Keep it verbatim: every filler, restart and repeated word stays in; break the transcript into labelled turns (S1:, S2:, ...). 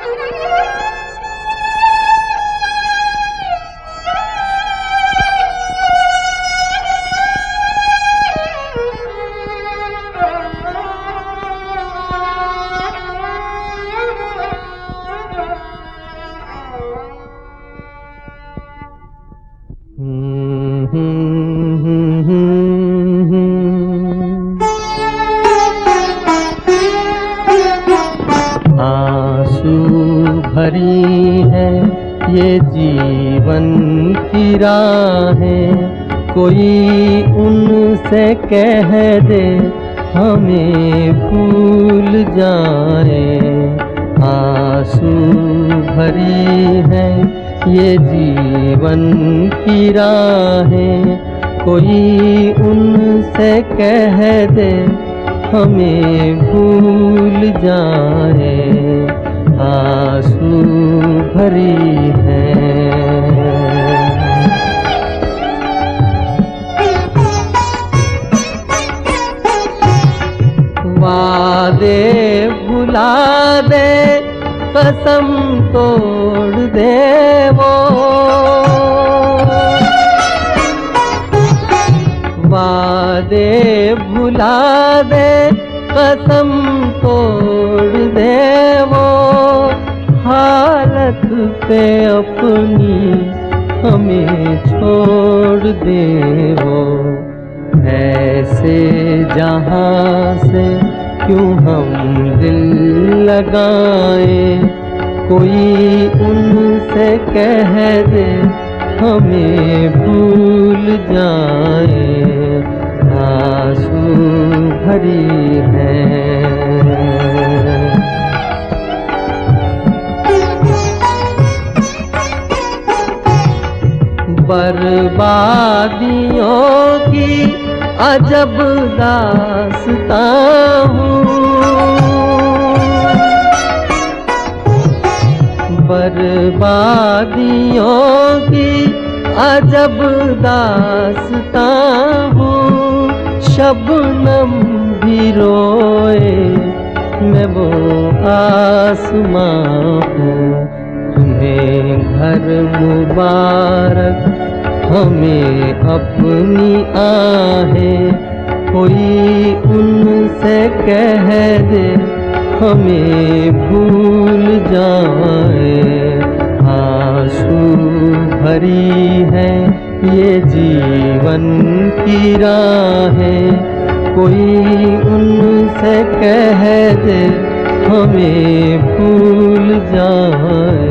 S1: आंसू भरी है ये जीवन की राहें, कोई उनसे कह दे हमें भूल जाए। आंसू भरी है ये जीवन की राहें, कोई उनसे कह दे हमें भूल जाए। आंसू भरी है। वादे भुला दे, कसम तोड़ दे वो, वादे भुला दे, कसम तोड़ दे वो, हालत पे अपनी हमें छोड़ दे वो। ऐसे जहाँ से क्यों हम दिल लगाए, कोई उनसे कह दे हमें भूल जाए। आंसू भरी है। बर्बादियों की अजब दास्तां हूँ, बर्बादियों की अजब दास्तां हूँ। शबनम भी रोए मैं वो आसमां हूँ। तुम्हें घर मुबारक हमें अपनी आहें, कोई उनसे कह दे हमें भूल जाए। आंसू भरी है ये जीवन की राहें, कोई उनसे कह दे हमें भूल जाए।